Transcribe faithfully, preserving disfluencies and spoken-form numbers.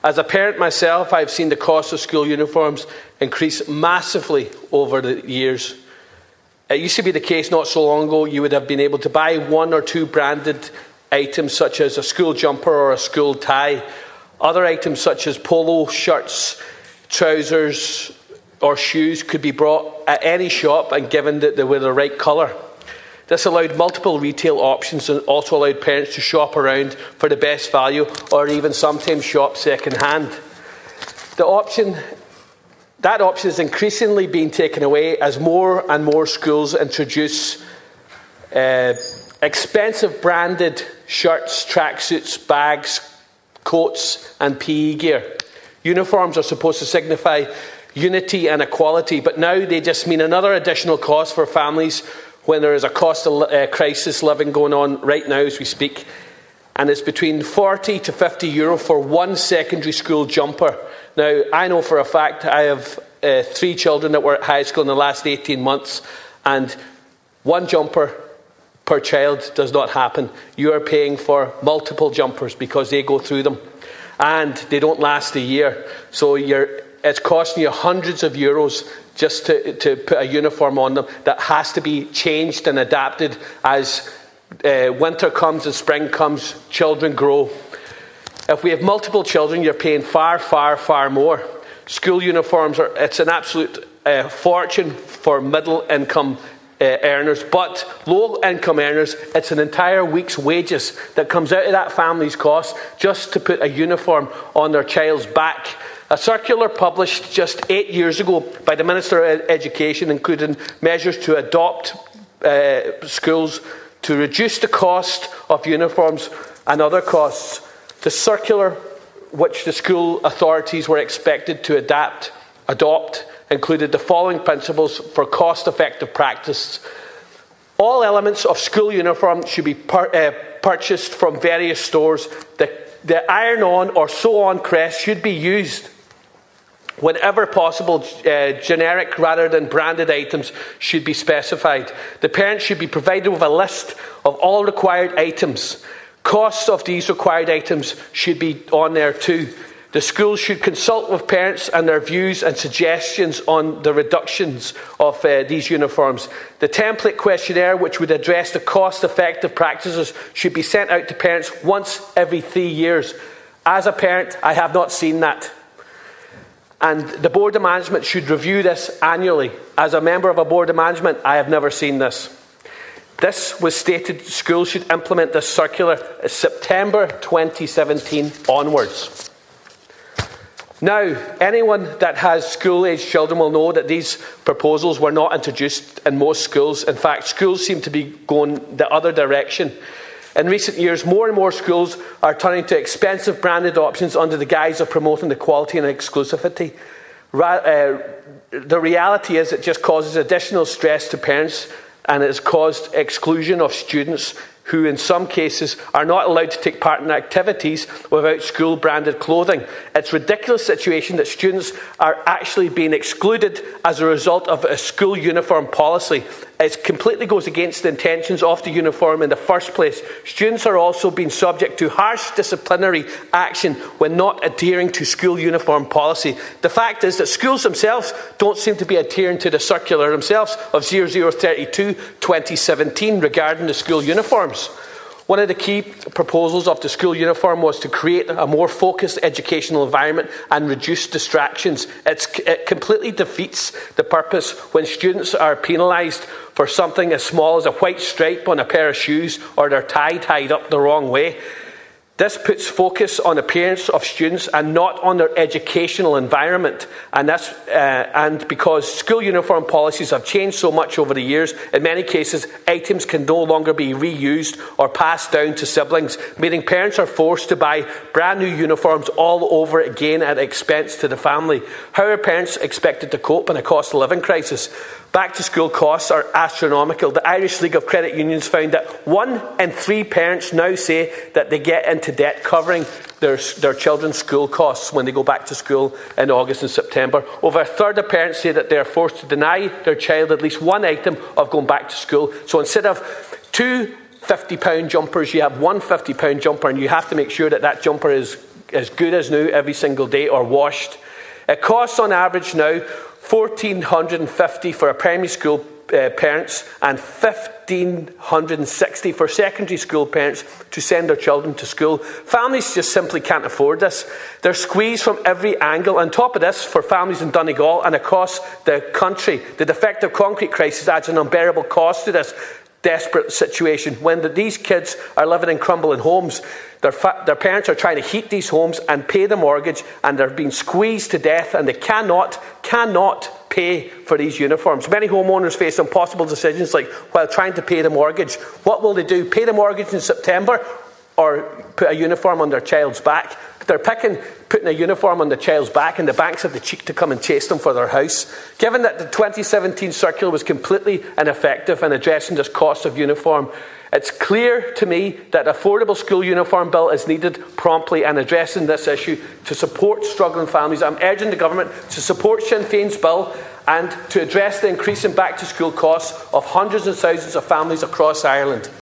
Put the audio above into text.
As a parent myself, I've seen the cost of school uniforms increase massively over the years. It used to be the case not so long ago you would have been able to buy one or two branded items such as a school jumper or a school tie. Other items such as polo shirts, trousers or shoes could be brought at any shop and given that they were the right colour. This allowed multiple retail options and also allowed parents to shop around for the best value or even sometimes shop second hand. The option, that option is increasingly being taken away as more and more schools introduce uh, expensive branded shirts, tracksuits, bags, coats and P E gear. Uniforms are supposed to signify unity and equality, but now they just mean another additional cost for families when there is a cost of uh, crisis living going on right now as we speak, and it's between forty to fifty euro for one secondary school jumper. Now, I know for a fact I have uh, three children that were at high school in the last eighteen months, and one jumper per child does not happen. You are paying for multiple jumpers because they go through them, and they don't last a year. So you're, it's costing you hundreds of euros just to, to put a uniform on them that has to be changed and adapted as uh, winter comes and spring comes, children grow. If we have multiple children, you're paying far, far, far more. School uniforms, are it's an absolute uh, fortune for middle income uh, earners, but low income earners, it's an entire week's wages that comes out of that family's cost just to put a uniform on their child's back. A circular published just eight years ago by the Minister of Education included measures to adopt uh, schools to reduce the cost of uniforms and other costs. The circular, which the school authorities were expected to adapt, adopt, included the following principles for cost-effective practice. All elements of school uniform should be pur- uh, purchased from various stores. The, the iron-on or sew-on crest should be used whenever possible. Uh, generic rather than branded items should be specified. The parents should be provided with a list of all required items. Costs of these required items should be on there too. The schools should consult with parents and their views and suggestions on the reductions of uh, these uniforms. The template questionnaire, which would address the cost-effective practices, should be sent out to parents once every three years. As a parent, I have not seen that. And the Board of Management should review this annually. As a member of a Board of Management, I have never seen this. This was stated schools should implement this circular September twenty seventeen onwards. Now, anyone that has school-aged children will know that these proposals were not introduced in most schools. In fact, schools seem to be going the other direction. In recent years, more and more schools are turning to expensive branded options under the guise of promoting the quality and exclusivity. Ra- uh, the reality is it just causes additional stress to parents, and it has caused exclusion of students who in some cases are not allowed to take part in activities without school branded clothing. It's a ridiculous situation that students are actually being excluded as a result of a school uniform policy. It completely goes against the intentions of the uniform in the first place. Students are also being subject to harsh disciplinary action when not adhering to school uniform policy. The fact is that schools themselves don't seem to be adhering to the circular themselves of zero zero thirty-two twenty seventeen regarding the school uniforms. One of the key proposals of the school uniform was to create a more focused educational environment and reduce distractions. It's, it completely defeats the purpose when students are penalised for something as small as a white stripe on a pair of shoes or their tie tied up the wrong way. This puts focus on the appearance of students and not on their educational environment. And that's uh, and because school uniform policies have changed so much over the years, in many cases, items can no longer be reused or passed down to siblings, meaning parents are forced to buy brand new uniforms all over again at expense to the family. How are parents expected to cope in a cost of living crisis? Back to school costs are astronomical. The Irish League of Credit Unions found that one in three parents now say that they get into debt covering their, their children's school costs when they go back to school in August and September. Over a third of parents say that they are forced to deny their child at least one item of going back to school. So instead of two fifty pound jumpers, you have one fifty pound jumper, and you have to make sure that that jumper is as good as new every single day or washed. It costs on average now one thousand four hundred fifty dollars for a primary school uh, parents and one thousand five hundred sixty dollars for secondary school parents to send their children to school. Families just simply can't afford this. They're squeezed from every angle. On top of this, for families in Donegal and across the country, the defective concrete crisis adds an unbearable cost to this desperate situation. When the, these kids are living in crumbling homes, their, fa- their parents are trying to heat these homes and pay the mortgage, and they're being squeezed to death, and they cannot, cannot pay for these uniforms. Many homeowners face impossible decisions like while trying to pay the mortgage. What will they do? Pay the mortgage in September or put a uniform on their child's back? They're picking putting a uniform on the child's back, and the banks have the cheek to come and chase them for their house. Given that the twenty seventeen circular was completely ineffective in addressing this cost of uniform, it's clear to me that an affordable school uniform bill is needed promptly in addressing this issue to support struggling families. I'm urging the government to support Sinn Féin's bill and to address the increasing back-to-school costs of hundreds of thousands of families across Ireland.